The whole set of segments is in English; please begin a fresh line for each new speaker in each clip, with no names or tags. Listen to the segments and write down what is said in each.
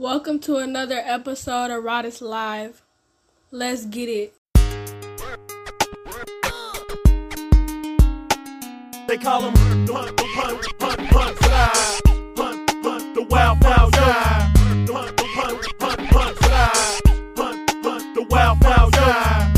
Welcome to another episode of Rodis Live. Let's get it.
They call him Hunt Fly. Hunt the wild guy. Hunt Fly. Hunt the wild guy.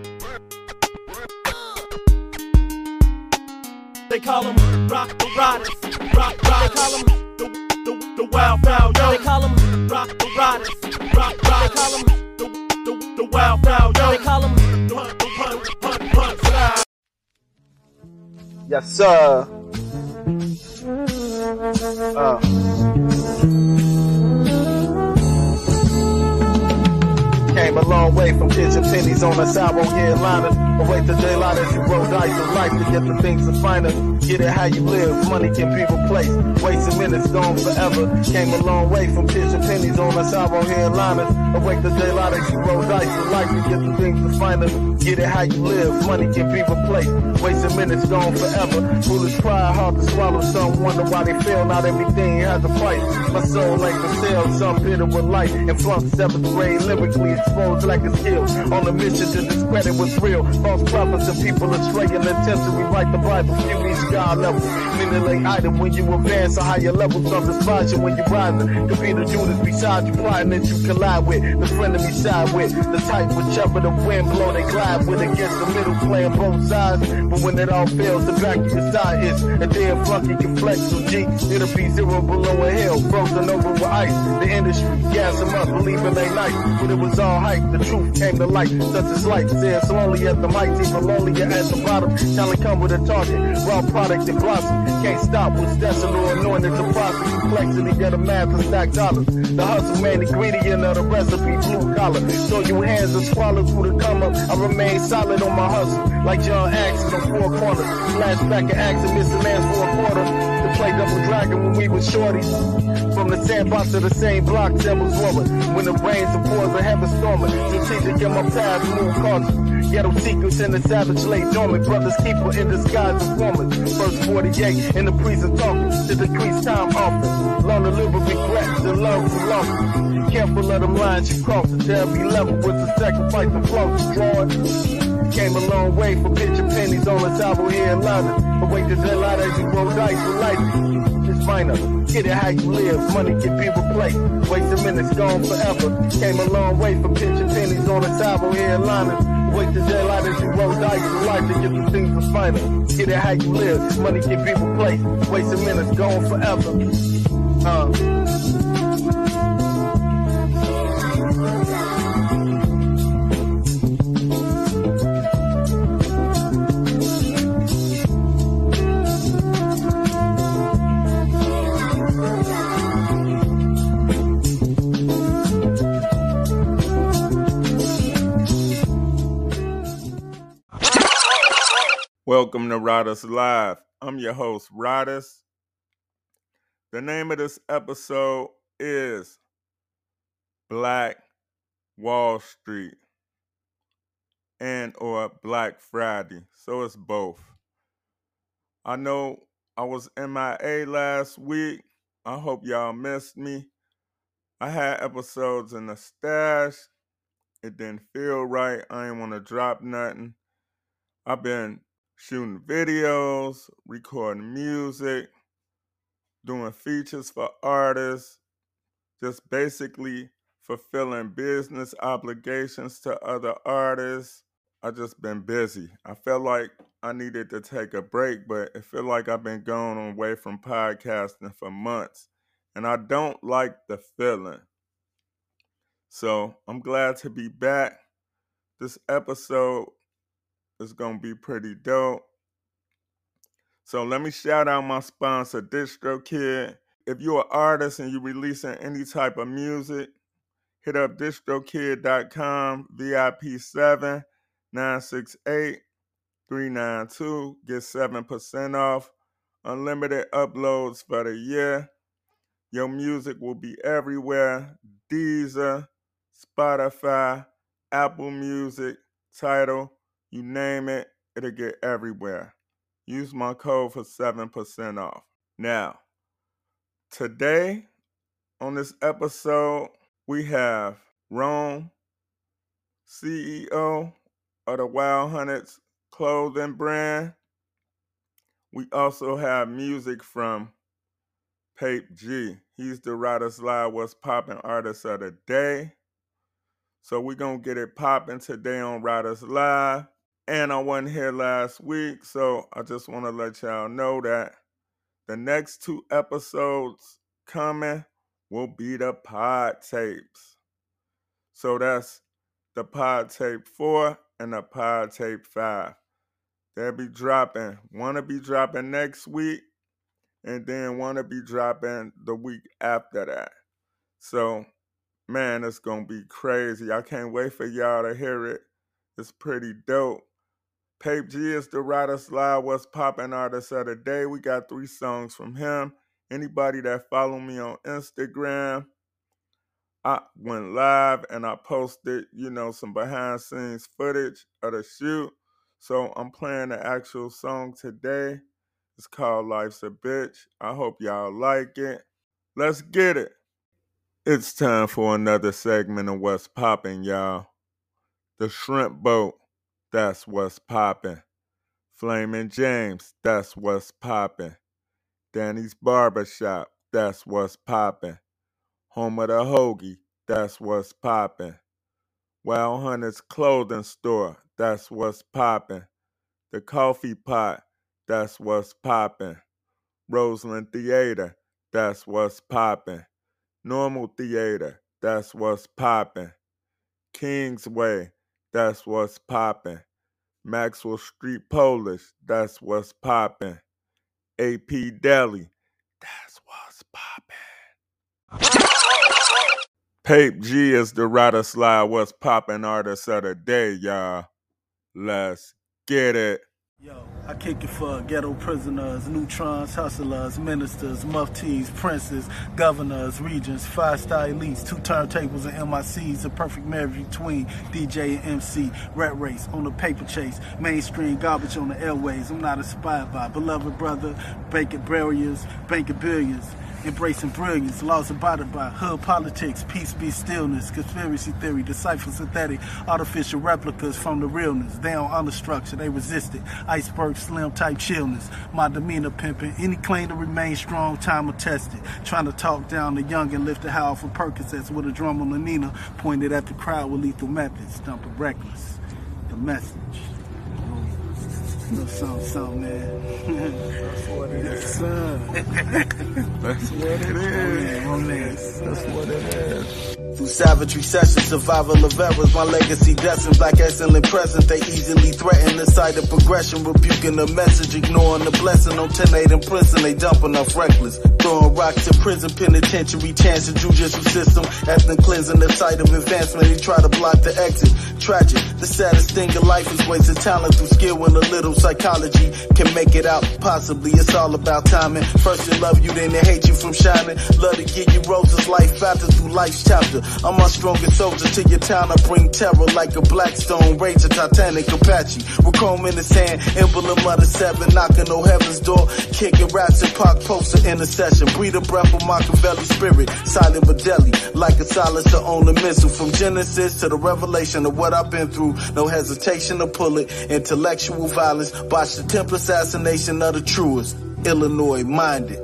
They call him Rodis. They call him the wild guy. They call him Rodis. They call him the wild guy. They call him Hunt Fly.
Yes, sir. Came a long way from kitchen pennies on a sidewalk here liners. Await the daylight as you roll dice of life to get the things that's finer. Get it how you live, money can be replaced. Wasting minutes gone forever. Came a long way from kitchen pennies on a sidewalk here liners. Await the daylight as you roll dice of life to get the things that's finer. Get it how you live, money can be replaced. Wasting minutes gone forever. Foolish pride, hard to swallow. Some wonder why they fail. Not everything has a price. My soul ain't for sale. Some bitter with light. And flunk 7th grade lyrically exposed like a skill. On a mission to discredit what's real. False prophets and people astray and attempt to rewrite the Bible. You reach God level. Meaning item when you advance a higher level. Some despise you when you rising. Could be the Judas beside you. Plotting that you collide with. The friend of me side with. The type whichever the wind blow they glide with. Against the middle playing both sides. But when it all fails, the back of your side is a damn flunky can flex. So G, it'll be zero below a hill. Frozen over with ice. The industry gas them up, believing they nice. But it was all hype. The truth came to light. Such as light. Said slowly at the mic, even lonelier at the bottom. Talent come with a target. Raw product and blossom. Can't stop with destined or anointed to prosper. Complexity, get a math and stack dollars. The hustle main ingredient of the recipe, blue collar. So your hands are swallowed through the come up. I remain solid on my hustle. Like John Axis on 4 corners. Flashback and action, missing lands for a quarter. To play double dragon when we was shorties. From the sandbox to the same block, symbols rolling. When the rains and pours of heaven storming. Strategic in my path, move cautious. Ghetto secrets in the savage late dormant. Brothers keeper in disguise informers. First 48 in the prison talking. To decrease time often. Learn to live with regrets and love from losses. Careful of them lines you cross. To every level with the sacrifice and flows. Drawing. Came a long way from pitching pennies on the table here in London. Await the daylight as you roll dice for life. It's minor. Get it how you live. Money can be replaced. Wasting minutes gone forever. Came a long way from pitching pennies on the table here in London. Wait the daylight as you roll dice for life to get the things that's final. Get it how you live. Money can be replaced. Wasting minutes gone forever.
Welcome to Rodis Live. I'm your host, Rodis. The name of this episode is Black Wall Street and or Black Friday. So it's both. I know I was MIA last week. I hope y'all missed me. I had episodes in the stash. It didn't feel right. I ain't want to drop nothing. I've been shooting videos, recording music, doing features for artists, just basically fulfilling business obligations to other artists. I just been busy. I felt like I needed to take a break, but it feel like I've been going away from podcasting for months, and I don't like the feeling. So I'm glad to be back. This episode is going to be pretty dope. So let me shout out my sponsor, DistroKid. If you're an artist and you're releasing any type of music, hit up distrokid.com, VIP 7968392. Get 7% off. Unlimited uploads for the year. Your music will be everywhere. Deezer, Spotify, Apple Music, Tidal, you name it, it'll get everywhere. Use my code for 7% off. Now, today On this episode, we have Rome, CEO of the Wild Hunteds clothing brand. We also have music from Pape G. He's the Riders Live What's Poppin' Artist of the Day. So we're going to get it popping today on Riders Live. And I wasn't here last week, so I just want to let y'all know that the next 2 episodes coming will be the pod tapes. So that's the pod tape 4 and the pod tape 5. They'll be dropping. One will be dropping next week, and then one will be dropping the week after that. So, man, it's going to be crazy. I can't wait for y'all to hear it. It's pretty dope. Pape G is the Riders Live What's Poppin' Artist of the Day. We got 3 songs from him. Anybody that follow me on Instagram, I went live and I posted, some behind scenes footage of the shoot. So I'm playing the actual song today. It's called Life's a Bitch. I hope y'all like it. Let's get it. It's time for another segment of What's Poppin', y'all. The Shrimp Boat, that's what's poppin'. Flamin' James, that's what's poppin'. Danny's Barbershop, that's what's poppin'. Home of the Hoagie, that's what's poppin'. Wild Hunteds Clothing Store, that's what's poppin'. The Coffee Pot, that's what's poppin'. Roseland Theater, that's what's poppin'. Normal Theater, that's what's poppin'. Kingsway, that's what's poppin'. Maxwell Street Polish, that's what's poppin'. AP Deli, that's what's poppin'. Pape G is the Riders Live What's Poppin' Artist of the Day, y'all. Let's get it.
Yo, I kick it for ghetto prisoners, neutrons, hustlers, ministers, muftis, princes, governors, regents, 5-star elites, 2 turntables and MICs, a perfect marriage between DJ and MC, rat race on the paper chase, mainstream garbage on the airways. I'm not inspired by beloved brother, banking barriers, banking billions. Embracing brilliance, laws abided by, hood politics, peace be stillness, conspiracy theory, decipher synthetic, artificial replicas from the realness. They don't understructure, they resist it. Iceberg slim type chillness. My demeanor pimping, any claim to remain strong, time will test it. Trying to talk down the young and lift the high off of Percocets with a drum on the Nina, pointed at the crowd with lethal methods, dumping reckless. The message. Something, man. That's what it is.
That's what it is. That's what it is.
Through savagery sessions, survival of errors, my legacy destined, black excellent present. They easily threaten the sight of progression, rebuking the message, ignoring the blessing. On 10-8 in prison, they dumping off reckless. Throwing rocks to prison, penitentiary, chance the judicial system. Ethnic cleansing the sight of advancement, they try to block the exit. Tragic, the saddest thing in life is wasted talent through skill when a little psychology can make it out. Possibly, it's all about timing. First they love you, then they hate you from shining. Love to give you roses, life after through life's chapter. I'm my strongest soldier to your town. I bring terror like a Blackstone Ranger, Titanic Apache. With chrome in his hand, emblem of the 7, knocking on heaven's door. Kicking raps and Pac poster intercession. Breathe a breath of Machiavelli spirit. Silent but deadly, like a silencer on a missile. From Genesis to the revelation of what I've been through. No hesitation to pull it. Intellectual violence. Botched attempt assassination of the truest. Illinois minded.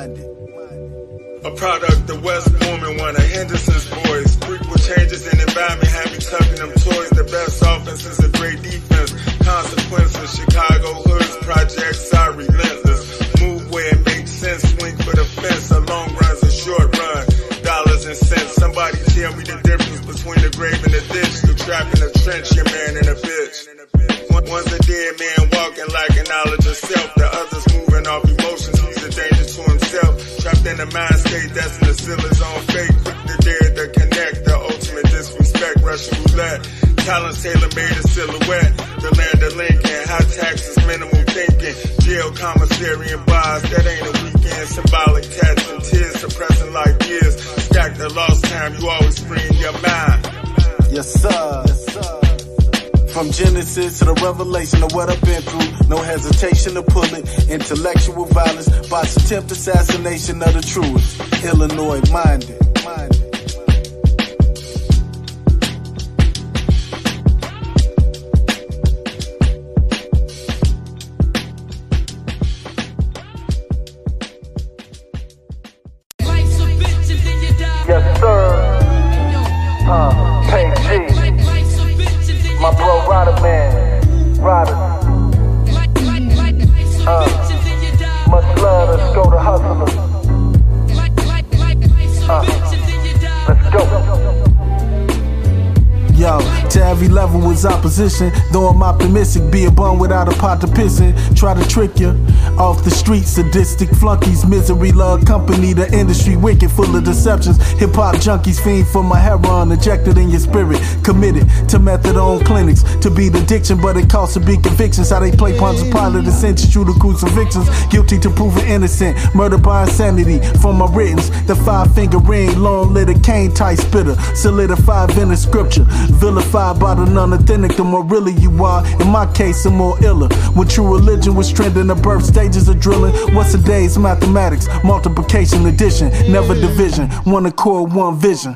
A product of West Bourne, one of Henderson's boys. Frequent changes in environment had me tucking them toys. The best offense is a great defense. Consequences, Chicago hoods, projects are relentless. Move where it makes sense, swing for the fence. A long run's a short run, dollars and cents. Somebody tell me the difference between the grave and the ditch. The trap in the trench, your man and a bitch. One's a dead man walking like a knowledge of self. The other's moving off emotions, he's a danger to himself. Trapped in a mind state that's in the ceiling on fake. Quick to dare to connect, the ultimate disrespect. Russian roulette, talents tailor-made a silhouette. The land of Lincoln, high taxes, minimal thinking. Jail, commissary, and bars, that ain't a weekend. Symbolic tats and tears, suppressing like years. Stack the lost time, you always free in your mind.
Yes, sir. From Genesis to the revelation of what I've been through. No hesitation to pull it. Intellectual violence, botched attempt assassination of the truest. Illinois minded.
To every level was opposition. Though I'm optimistic, be a bum without a pot to piss in. Try to trick you off the streets, sadistic flunkies, misery love company, the industry wicked, full of deceptions. Hip hop junkies fiend for my heroin, injected in your spirit. Committed to methadone clinics to beat addiction, but it costs to be convictions. How they play Pontius Pilate and sentence you to crucifixions. Guilty to proven innocent, murder by insanity. From my writtens, the 5-finger ring, long litter cane tight spitter, solidified in the scripture, vilified by the non-authentic. The more really you are, in my case, the more iller. When true religion was trending, the birth stages of drilling. What's a day's mathematics? Multiplication, addition, never division. One accord, one vision.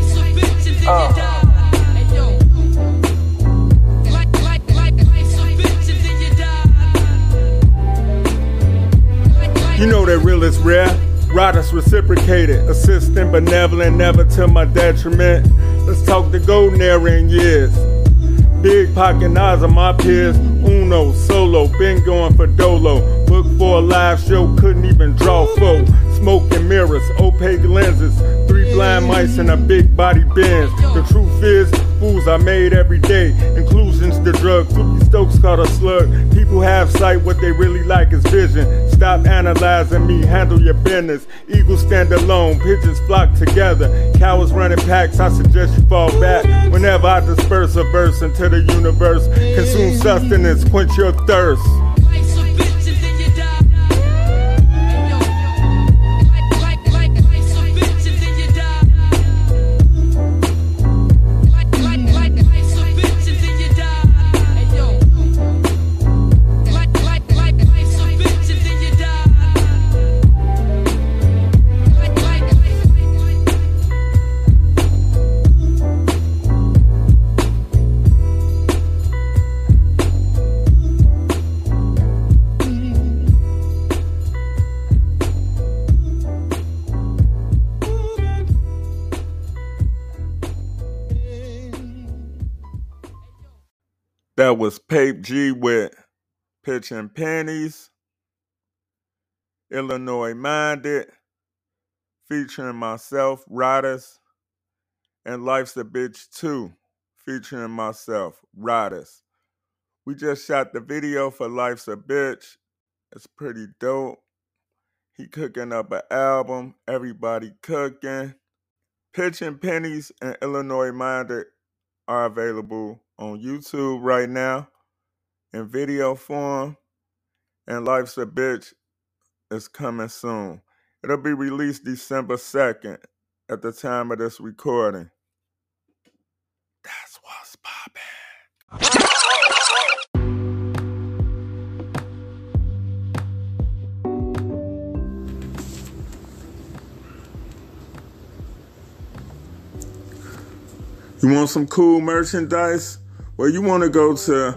You know that real is rare. Riders reciprocated, assisting, benevolent, never to my detriment. Let's talk the golden era in years. Big pocket eyes of my peers. Uno, solo, been going for dolo. Book for a live show, couldn't even draw foe. Smoke and mirrors, opaque lenses. 3 blind mice in a big body Benz. The truth is, fools are made every day. Inclusions the drug, Fluky Stokes caught a slug. People have sight, what they really like is vision. Stop analyzing me, handle your business. Eagles stand alone, pigeons flock together. Cowards running packs, I suggest you fall back. Whenever I disperse a verse into the universe, consume sustenance, quench your thirst. That was Pape G with Pitching Pennies, Illinois Minded, featuring myself, Riders, and Life's a Bitch 2, featuring myself, Riders. We just shot the video for Life's a Bitch. It's pretty dope. He cooking up an album, everybody cooking. Pitching Pennies and Illinois Minded are available on YouTube right now in video form, and Life's a Bitch is coming soon. It'll be released December 2nd at the time of this recording. That's what's poppin'. You want some cool merchandise? Well, you want to go to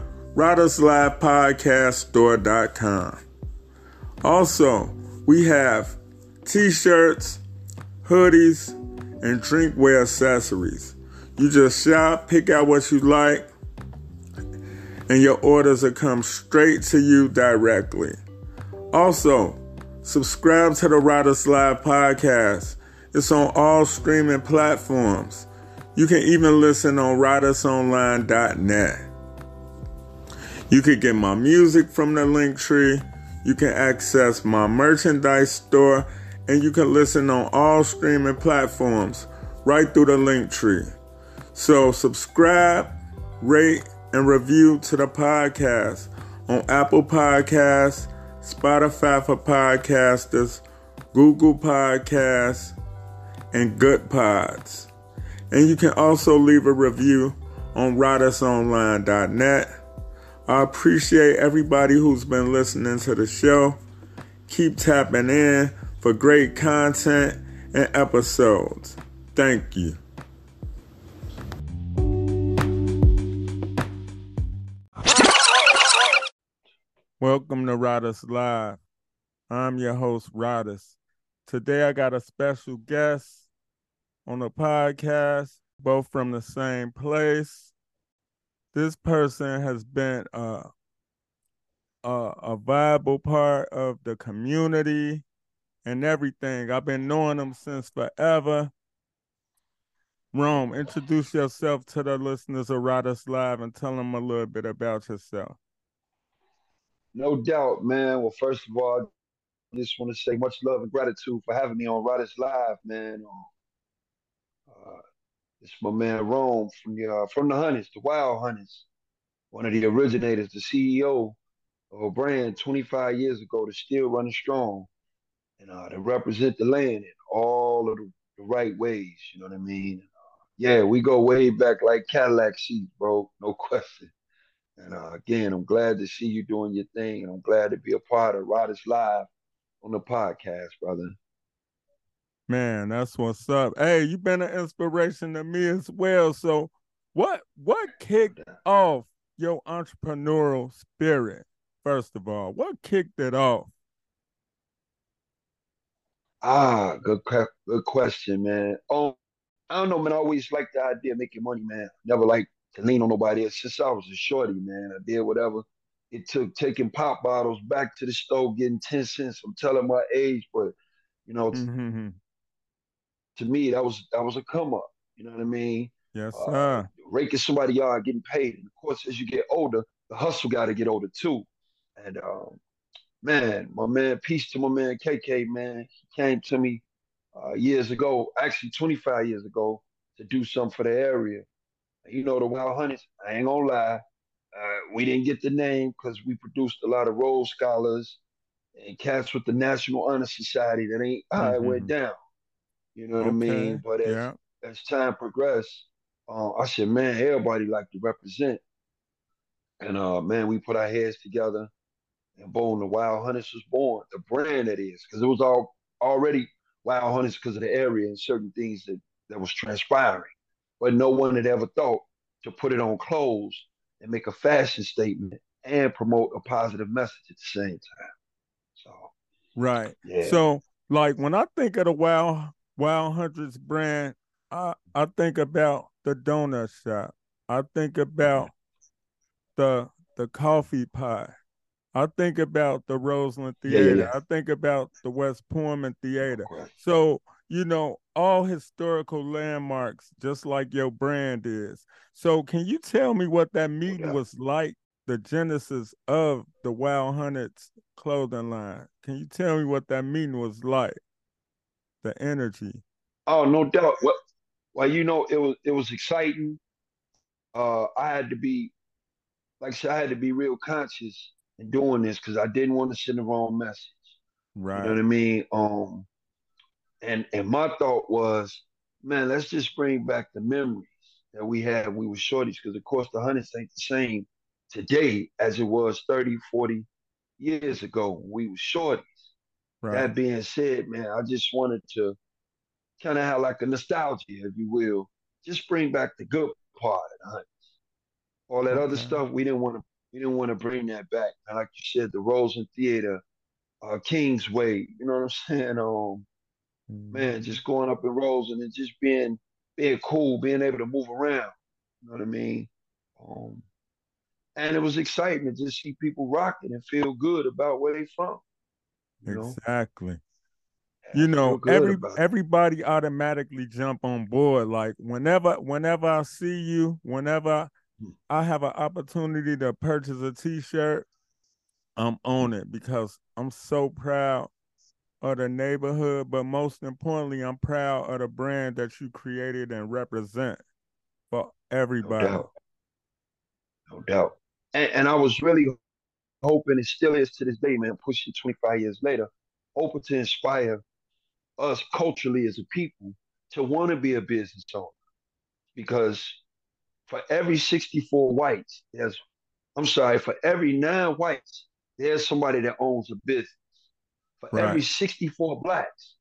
RidersLivePodcastStore.com. Also, we have t-shirts, hoodies, and drinkware accessories. You just shop, pick out what you like, and your orders will come straight to you directly. Also, subscribe to the Riders Live Podcast. It's on all streaming platforms. You can even listen on ridersonline.net. You can get my music from the Linktree. You can access my merchandise store, and you can listen on all streaming platforms right through the Linktree. So subscribe, rate, and review to the podcast on Apple Podcasts, Spotify for Podcasters, Google Podcasts, and Good Pods. And you can also leave a review on ridersonline.net. I appreciate everybody who's been listening to the show. Keep tapping in for great content and episodes. Thank you. Welcome to Riders Live. I'm your host, Riders. Today I got a special guest on the podcast, both from the same place. This person has been a viable part of the community and everything. I've been knowing him since forever. Rome, introduce yourself to the listeners of Riders Live and tell them a little bit about yourself.
No doubt, man. Well, first of all, I just want to say much love and gratitude for having me on Riders Live, man. Uh, it's my man Rome from the Hunters, the Wild Hunters, one of the originators, the CEO of a brand 25 years ago that's still running strong and to represent the land in all of the right ways. You know what I mean? Yeah, we go way back like Cadillac seats, bro. No question. And again, I'm glad to see you doing your thing, and I'm glad to be a part of Riders Live on the podcast, brother.
Man, that's what's up. Hey, you've been an inspiration to me as well. So what kicked off your entrepreneurial spirit, first of all? What kicked it off?
Good question, man. I don't know, man. I always liked the idea of making money, man. Never liked to lean on nobody else. Since I was a shorty, man, I did whatever it took, taking pop bottles back to the store, getting 10 cents. I'm telling my age, but you know,
Mm-hmm.
to me, that was a come up. You know what I mean?
Yes,
Uh,
sir.
Raking somebody yard, getting paid. And of course, as you get older, the hustle got to get older too. And man, my man, peace to my man KK, man. He came to me years ago, actually 25 years ago, to do something for the area. You know, the Wild Hunters, I ain't gonna lie, we didn't get the name because we produced a lot of Rhodes Scholars and cats with the National Honor Society. That ain't how it went
Mm-hmm.
down. You know what I
Okay.
mean? But
Yeah.
as time progressed, I said, man, everybody like to represent. And man, we put our heads together, and boom, the Wild Hunters was born. The brand that is, because it was all already Wild Hunters because of the area and certain things that was transpiring. But no one had ever thought to put it on clothes and make a fashion statement and promote a positive message at the same time. So
Right.
yeah,
So, like when I think of the Wild Hundreds brand, I think about the donut shop. I think
mhm.
about the coffee pot. I think about the Roseland
Yeah, yeah,
Theater.
yeah.
I think about the West Pullman
No
Theater.
question.
So, all historical landmarks, just like your brand is. So, can you tell me what that
No
meeting
doubt.
was like, the genesis of the Wild Hunteds clothing line? Can you tell me what that meeting was like, the energy?
Oh, no doubt. Well, it was exciting. I had to be, like I said, I had to be real conscious in doing this because I didn't want to send the wrong message. You know what
Right.
I mean? And my thought was, man, let's just bring back the memories that we had when we were shorties, because of course the hundreds ain't the same today as it was 30, 40 years ago when we were shorties.
Right.
That being said, man, I just wanted to kind of have like a nostalgia, if you will, just bring back the good part of the hunt. All that other
Okay.
stuff, we didn't want to bring that back. And like you said, the Rosen Theater, Kingsway, you know what I'm saying? Man,
Mhm.
just going up in rows and then just being cool, being able to move around. You know what I mean? Um, and it was exciting to just see people rocking and feel good about where they from. You know,
Exactly.
feel good about it.
Everybody automatically jump on board. Like whenever I see you, whenever
Mhm,
I have an opportunity to purchase a t-shirt, I'm
mhm.
on it because I'm so proud of the neighborhood, but most importantly, I'm proud of the brand that you created and represent for
No
everybody.
doubt, no doubt. And I was really hoping, it still is to this day, man, pushing 25 years later, hoping to inspire us culturally as a people to want to be a business owner. Because for every 64 whites, I'm sorry, for every 9 whites, there's somebody that owns a business. For every
Right.
64 blacks,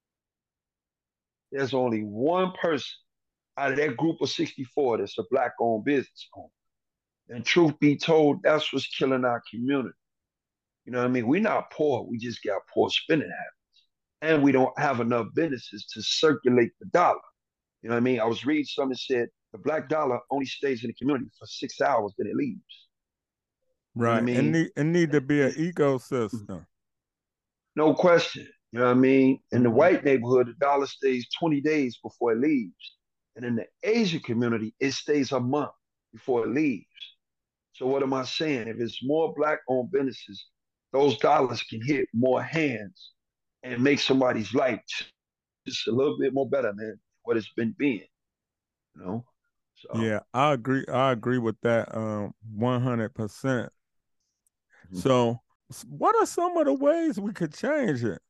there's only one person out of that group of 64 that's a black owned business owner. And truth be told, that's what's killing our community. You know what I mean? We're not poor, we just got poor spending habits. And we don't have enough businesses to circulate the dollar. You know what I mean? I was reading something that said the black dollar only stays in the community for 6 hours, then it leaves. You know what I
Right. And
mean?
need to be an
And
ecosystem.
no question. You know what I mean? In the
Hmm.
white neighborhood, the dollar stays 20 days before it leaves. And in the Asian community, it stays a month before it leaves. So what am I saying? If it's more black-owned businesses, those dollars can hit more hands and make somebody's life just a little bit more better than what it's been being, you know? So
Yeah, I agree. I agree with that 100%.
mhm.
So, what are some of the ways we could change it?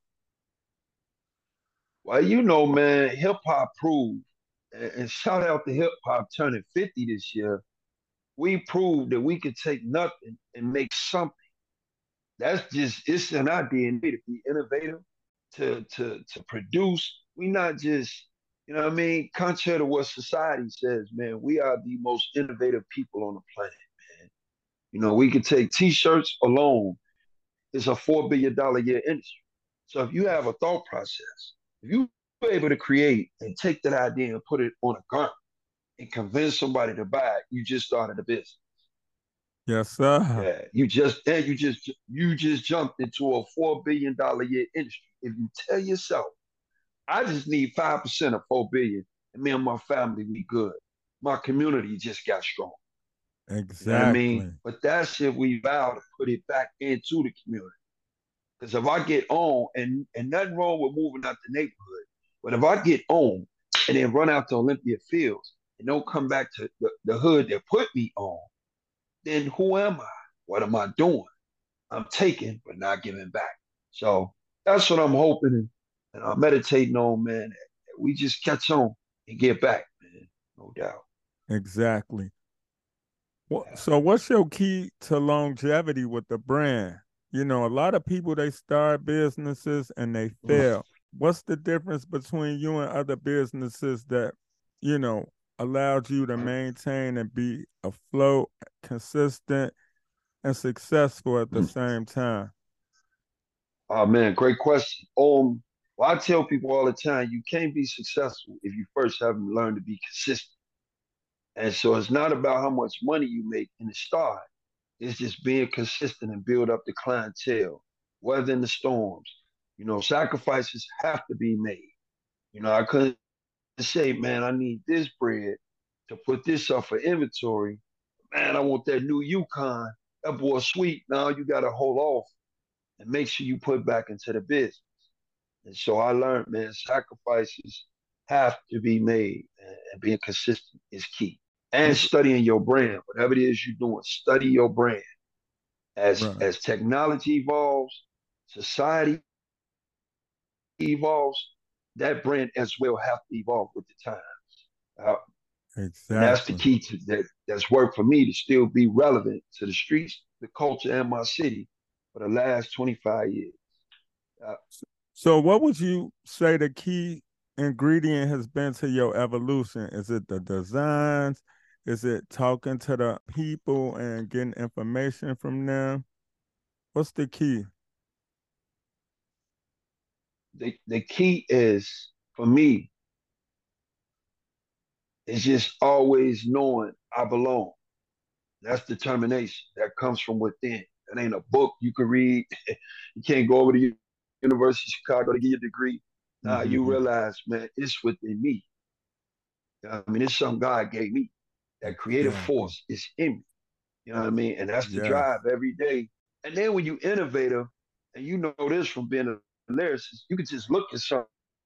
Well, man, hip hop proved, and shout out to hip hop turning 50 this year. We proved that we could take nothing and make something. That's just it's in our DNA to be innovative, to produce. We not just, what I mean, contrary to what society says, man, we are the most innovative people on the planet, man. We could take t-shirts alone. It's a $4 billion a year industry. So if you have a thought process, if you are able to create and take that idea and put it on a garment and convince somebody to buy it, you just started a business.
Yes, sir.
Yeah, you just jumped into a $4 billion a year industry. If you tell yourself, I just need 5% of 4 billion, and me and my family we good. My community just got strong. You know what I mean?
Exactly.
But that's if we vow to put it back into the community. Because if I get on, and nothing wrong with moving out the neighborhood, but if I get on and then run out to Olympia Fields and don't come back to the hood that put me on, then who am I? What am I doing? I'm taking, but not giving back. So that's what I'm hoping and I'm meditating on, man. That we just catch on and get back, man. No doubt.
Exactly.
Yeah.
So what's your key to longevity with the brand? A lot of people they start businesses and they fail. What's the difference between you and other businesses that, you know, allowed you to maintain and be afloat, consistent, and successful at the same time?
Oh man, great question. Well, I tell people all the time, you can't be successful if you first haven't learned to be consistent. And so it's not about how much money you make in the start. It's just being consistent and build up the clientele, weathering the storms. Sacrifices have to be made. I couldn't say, man, I need this bread to put this up for inventory. Man, I want that new Yukon. That boy sweet. Now you got to hold off and make sure you put back into the business. And so I learned, man, sacrifices have to be made, and being consistent is key. And
Okay.
studying your brand, whatever it is you're doing, study your brand. As
Right.
as technology evolves, society evolves, that brand as well have to evolve with the times. Uh, and that's the
Exactly.
key to that. That's worked for me to still be relevant to the streets, the culture, and my city for the last 25 years. Uh,
So what would you say the key ingredient has been to your evolution? Is it the designs? Is it talking to the people and getting information from them? What's the key?
the key is for me is just always knowing I belong. That's determination that comes from within. That ain't a book you can read. You can't go over to University of Chicago to get your degree. Nah, you
Mm-hmm.
realize, man, it's within me. I mean, it's something God gave me. That creative
Exactly.
force is in me. You know what I mean? And that's the
Yes.
drive every day. And then when you innovative, and you know this from being a lyricist, you can just look at something,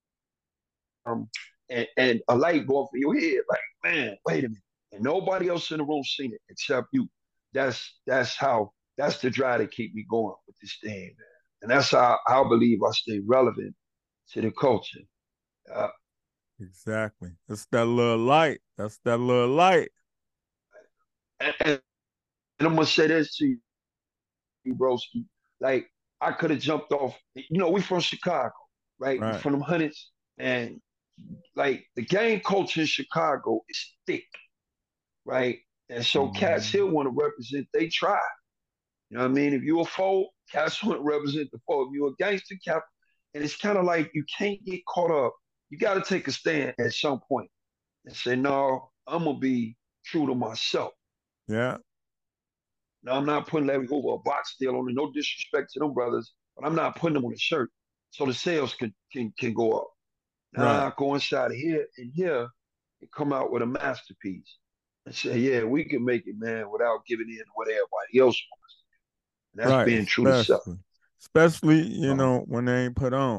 and a light go off in your head, like, man, wait a minute. And nobody else in the room seen it except you. That's the drive to keep me going with this thing, man. And that's how I believe I stay relevant to the culture. Uh,
Exactly. It's that little light. That's that little light.
and I'm gonna say this to you, broski. Like, I could have jumped off. We from Chicago, right? We
Right.
from them hundreds, and like the gang culture in Chicago is thick, right? And so cats here
Mhm.
want to represent they tribe. You know what I mean? If you a foe, cats want to represent the foe. If you a gangster, cap, and it's kind of like you can't get caught up. You got to take a stand at some point and say, no, I'm gonna be true to myself.
Yeah.
Now I'm not putting Larry Hoover a box deal on it. No disrespect to them brothers, but I'm not putting them on a shirt so the sales can go up. Now
Right.
I go inside of here and here and come out with a masterpiece and say, yeah, we can make it, man, without giving in to what everybody else wants. And that's
Right,
being true to self.
especially, you know, when they ain't put on.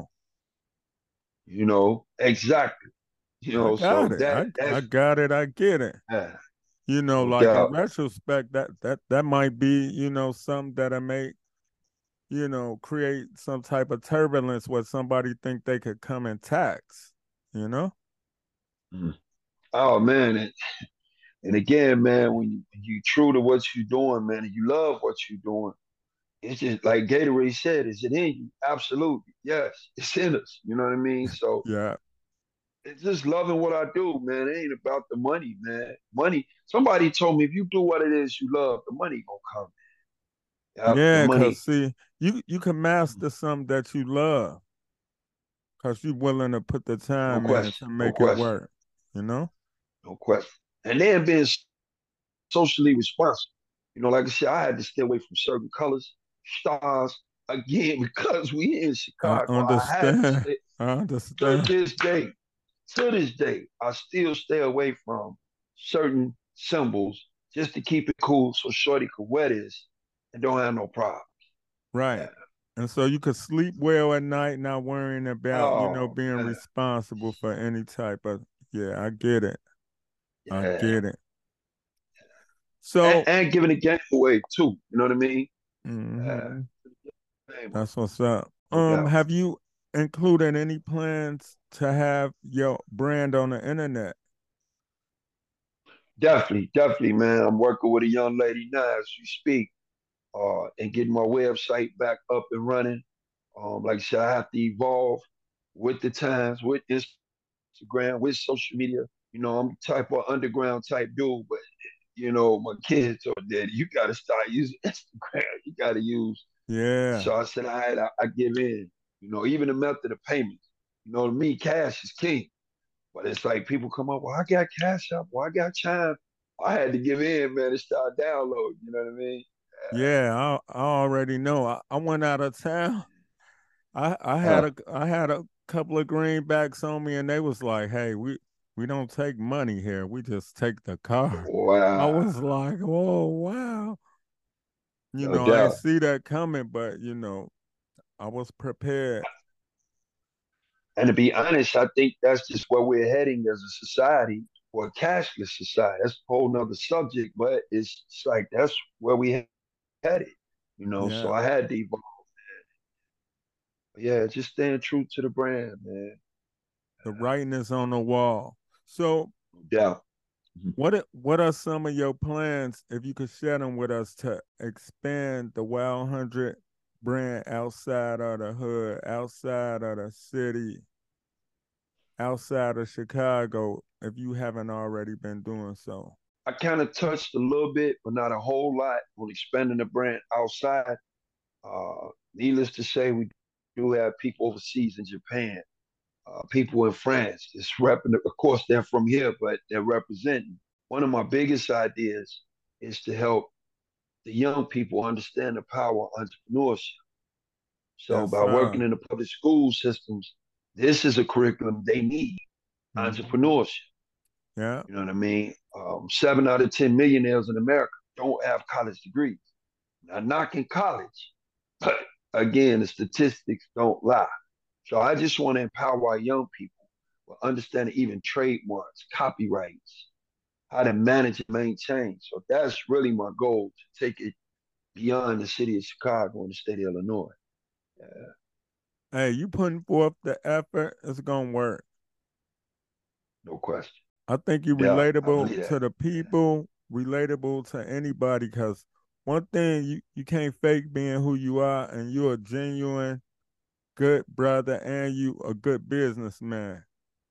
Exactly.
I got
So
it. I got it. I get it.
uh,
You know,
no
like in
doubt.
retrospect, that might be, you know, something that'll make, you know, create some type of turbulence where somebody think they could come and tax, you know?
Mm. Oh man, and again, man, when you true to what you're doing, man, and you love what you're doing, it's just like Gatorade said, is it in you? Absolutely. Yes, it's in us. You know what I mean? So
Yeah.
it's just loving what I do, man. It ain't about the money, man. Money. Somebody told me if you do what it is you love, the money gonna come. Yep, the
Yeah, cause
money.
see, you can master something that you love, cause you're willing to put the
No
time in
question.
to
No
make it
question.
work, you know?
No question. And then being socially responsible. Like I said, I had to stay away from certain colors, stars, again, because we in
I
Chicago. I had to
understand.
stay
I
to
understand.
this day. To this day, I still stay away from certain symbols just to keep it cool so Shorty could wear this and don't have no problem.
Right.
Yeah.
And so you could sleep well at night, not worrying about, you know,
Oh
being
man.
responsible for any type of, yeah, I get it. I
Yeah.
get it.
And,
So,
and giving the game away too. You know what I mean? Uh,
mhm,
Game away,
that's what's up.
no doubt.
Have you included any plans to have your brand on the internet?
Definitely, definitely, man. I'm working with a young lady now as we speak, and getting my website back up and running. Like I said, I have to evolve with the times, with Instagram, with social media. I'm the type of underground type dude, but my kids told daddy, you gotta start using Instagram. You gotta use.
Yeah.
So I said, all right, I give in. Even the method of payments. To me, cash is king. But it's like people come up, well, I got Cash App, well, I got Chime. I had to give in, man, and start downloading. You know what I mean?
Yeah, I already know. I went out of town.
Uh,
I had a couple of greenbacks on me, and they was like, "Hey, we don't take money here. We just take the car." I
wow,
was like, "Oh wow!" You
no
know, I ain't
doubt.
see that coming, but you know, I was prepared.
And to be honest, I think that's just where we're heading as a society, or a cashless society. That's a whole nother subject, but it's like that's where we headed. So
Yeah,
I had to evolve. But yeah, just staying true to the brand, man.
the writing is on the wall. So,
No doubt. Mhm.
what are some of your plans, if you could share them with us, to expand the Wild 100 brand outside of the hood, outside of the city, outside of Chicago, if you haven't already been doing so?
I kind of touched a little bit, but not a whole lot on expanding the brand outside. Needless to say, we do have people overseas in Japan, people in France. It's repping. Of course, they're from here, but they're representing. One of my biggest ideas is to help the young people understand the power of entrepreneurship. So,
Yes,
by
sir.
working in the public school systems, this is a curriculum they need:
Mhm.
entrepreneurship.
Yeah,
You know what I mean? 7 out of 10 millionaires in America don't have college degrees. Not knocking college, but again, the statistics don't lie. So I just want to empower our young people with understanding even trademarks, copyrights, how to manage and maintain. So that's really my goal, to take it beyond the city of Chicago and the state of Illinois. Yeah,
hey, you putting forth the effort, it's gonna work.
no question.
I think you're
Yeah, I
relatable
believe that.
to the people, relatable to anybody. Because one thing you can't fake being who you are, and you're a genuine good brother, and you a good businessman.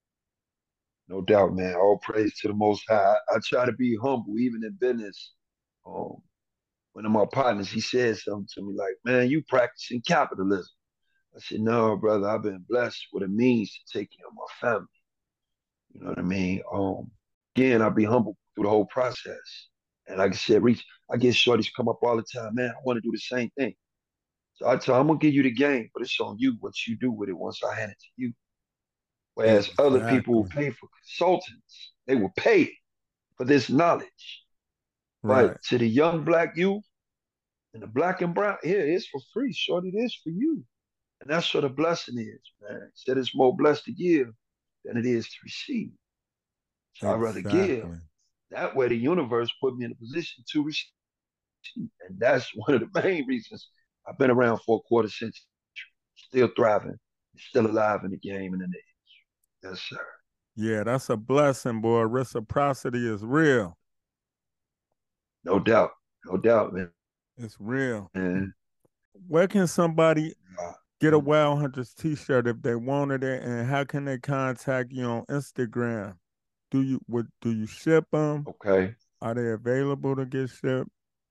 No doubt, man. All praise to the Most High. I try to be humble, even in business. Um, One of my partners, he said something to me like, "Man, you practicing capitalism." I said, "No, brother. I've been blessed with a means to take care of my family. You know what I mean?" Again, I'll be humble through the whole process. And like I said, I get shorties come up all the time, man. I want to do the same thing. So I tell them, I'm gonna give you the game, but it's on you what you do with it once I hand it to you. Whereas other people
Exactly.
pay for consultants. They will pay for this knowledge.
Right.
But to the young black youth and the black and brown, yeah, it's for free. Shorty, it is for you. And that's what a blessing is, man. He said it's more blessed to give than it is to receive. So I'd rather give.
Exactly.
That way the universe put me in a position to receive. And that's one of the main reasons I've been around for a quarter century, still thriving, still alive in the game and in the age. Yes, sir.
Yeah, that's a blessing, boy. Reciprocity is real.
No doubt. No doubt, man.
It's real.
And,
Where can somebody
uh,
get a Wild Hunters t-shirt if they wanted it, and how can they contact you on Instagram? Do you ship them?
okay.
Are they available to get shipped?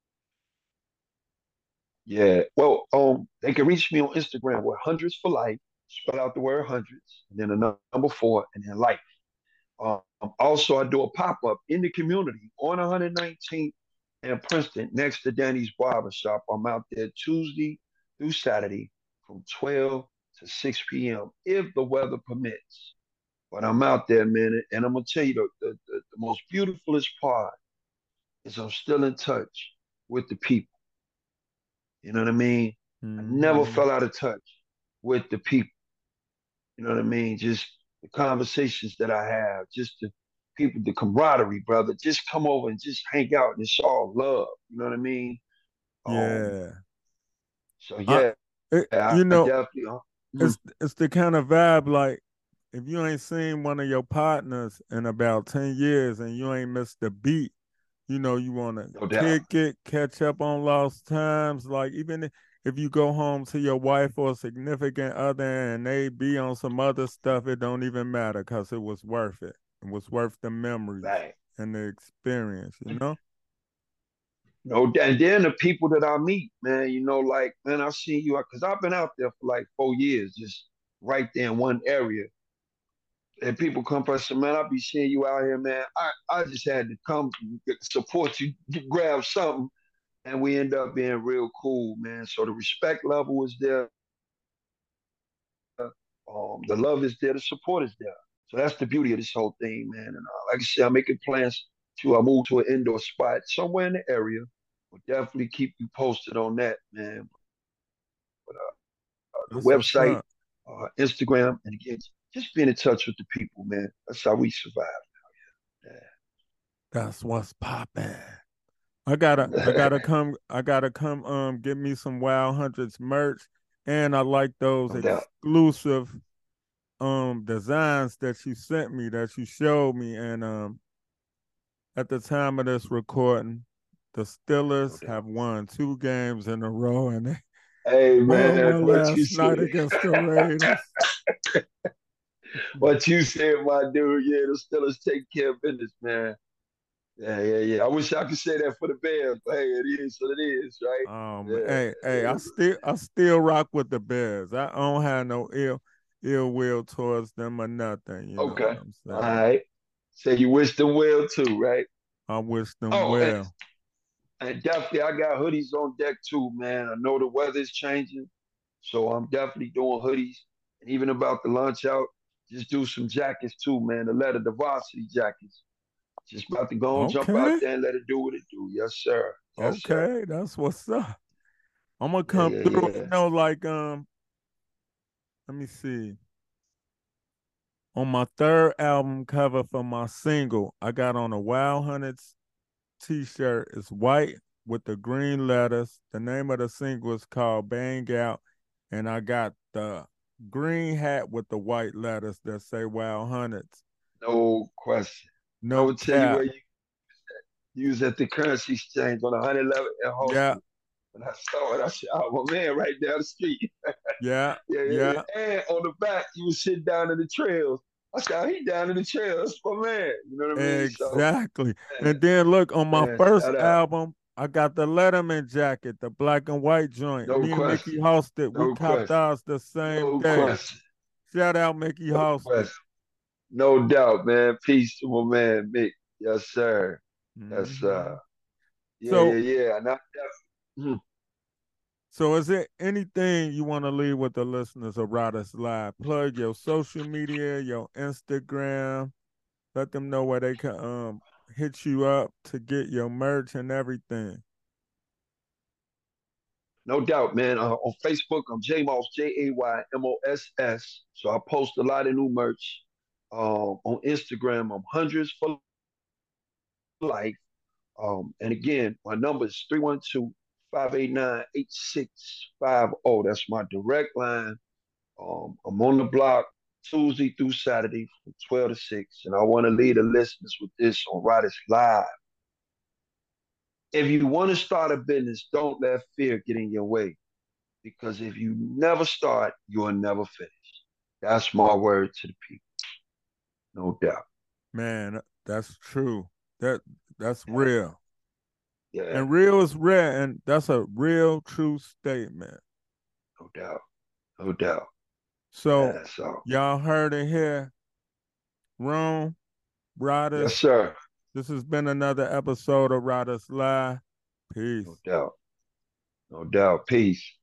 Yeah. Well, they can reach me on Instagram with hundreds for life. Spell out the word hundreds, and then a number four, and then life. Um, Also, I do a pop up in the community on 119th and Princeton next to Danny's Barber Shop. I'm out there Tuesday through Saturday from 12 to 6 p.m. if the weather permits. But I'm out there, man, and I'm gonna tell you the most beautifulest part is I'm still in touch with the people. You know what I mean? I never
Mm-hmm.
fell out of touch with the people. You know what I mean? Just the conversations that I have, just the people, the camaraderie, brother. Just come over and just hang out, and it's all love. You know what I mean? Um,
Yeah.
so
I,
yeah, I,
you
I
know,
definitely.
it's the kind of vibe like if you ain't seen one of your partners in about 10 years and you ain't missed a beat, you know, you want to
No doubt.
kick it, catch up on lost times. Like even if you go home to your wife or significant other and they be on some other stuff, it don't even matter because it was worth it. It was worth the memories
Right.
and the experience, you know?
No, and then the people that I meet, man, like, man, I seen you because I've been out there for like 4 years, just right there in one area. And people come up and say, man, I'll be seeing you out here, man. I just had to come support you, grab something, and we end up being real cool, man. So the respect level is there, the love is there, the support is there. So that's the beauty of this whole thing, man. And like I said, I'm making plans to move to an indoor spot somewhere in the area. We'll definitely keep you posted on that, man. But the
That's what's
website,
up.
Instagram, and again, just being in touch with the people, man. That's how we survive.
That's what's popping.
Yeah.
I gotta come get me some Wild Hundreds merch. And I like those
No doubt.
exclusive designs that you sent me, that you showed me. And at the time of this recording, the
No
Steelers
doubt.
have won 2 games in a row and they
Hey
won
man,
one
what you
last night
said?
against the Raiders.
What you said, my dude? Yeah, the Steelers take care of business, man. Yeah, yeah, yeah. I wish I could say that for the Bears, but hey, it is what it is, right? Yeah,
Hey,
yeah.
I still rock with the Bears. I don't have no ill will towards them or nothing. You know what
Okay.
I'm
All
saying?
right. So you wish them well too, right?
I wish them
Oh,
well.
and definitely I got hoodies on deck too, man. I know the weather's changing, so I'm definitely doing hoodies. And even about the lunch out, just do some jackets too, man. The varsity jackets. Just about to go and jump out
Okay,
there and let it do what it do. Yes, sir. Yes, sir.
okay, that's what's up. I'm gonna
Yeah,
come
yeah,
through.
yeah.
Like let me see. On my third album cover for my single, I got on a Wild Hunteds t-shirt. It's white with the green letters. The name of the single is called Bang Out. And I got the green hat with the white letters that say Wild Hunteds.
No question. I
No
would tell you
cap.
where you was at the currency exchange on 111 and
Yeah,
Halsted. When I saw it, I said, "Oh, my man, right down the street."
yeah,
Yeah, yeah,
yeah.
yeah. And on the back, you was sitting down in the trails. I said, "Oh, he down in the trails. That's my man." You know what I mean? So,
Exactly.
man,
And then look, on my
man,
first
shout out.
album, I got the Letterman jacket, the black and white joint.
No
Me and Mickey
question.
Halsted, we
No
copped
question.
ours the same
No
day.
question.
Shout out Mickey
No
Halsted.
question. No doubt, man. Peace to my man, Mick. Yes, sir. Yes,
Hmm.
yeah, yeah,
So,
yeah. And
so is there anything you want to leave with the listeners of Riders Live? Plug your social media, your Instagram, let them know where they can hit you up to get your merch and everything.
No doubt, man. On Facebook, I'm Jaymoss, Jaymoss. So I post a lot of new merch. On Instagram, I'm Hundreds for Life. And again, my number is 312-589-8650. That's my direct line. I'm on the block Tuesday through Saturday from 12 to 6. And I want to lead the listeners with this on Riders Live. If you want to start a business, don't let fear get in your way. Because if you never start, you'll never finish. That's my word to the people. No doubt.
Man, that's true. That's real.
Yeah.
And real is rare, and that's a real true statement.
No doubt. No doubt.
So y'all heard it here. Rome, Riders.
Yes, sir.
This has been another episode of Riders Live. Peace.
No doubt. No doubt. Peace.